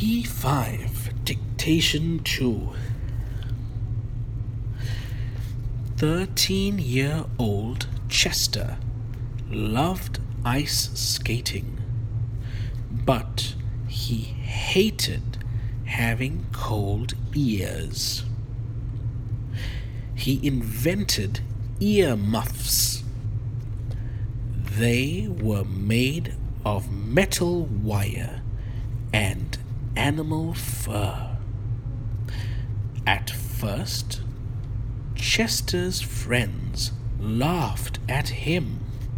P5 Dictation 2. 13-year-old Chester loved ice skating, but he hated having cold ears. He invented ear muffs. They were made of metal wire and animal fur. At first, Chester's friends laughed at him.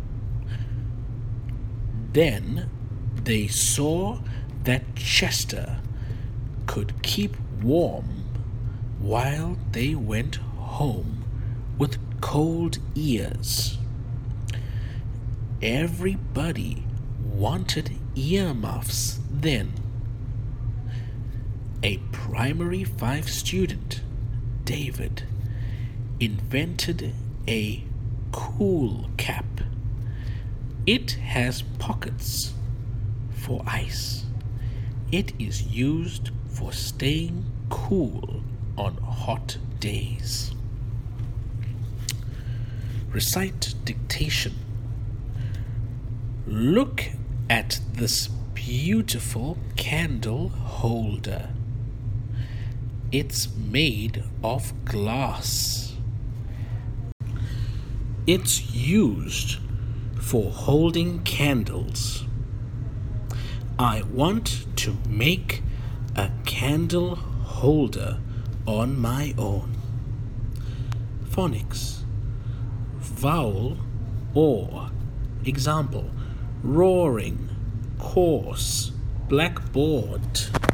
Then they saw that Chester could keep warm while they went home with cold ears. Everybody wanted earmuffs then. A primary 5 student, David, invented a cool cap. It has pockets for ice. It is used for staying cool on hot days. Recite dictation. Look at this beautiful candle holder. It's made of glass. It's used for holding candles. I want to make a candle holder on my own. Phonics. Vowel or. Example: roaring, coarse, blackboard.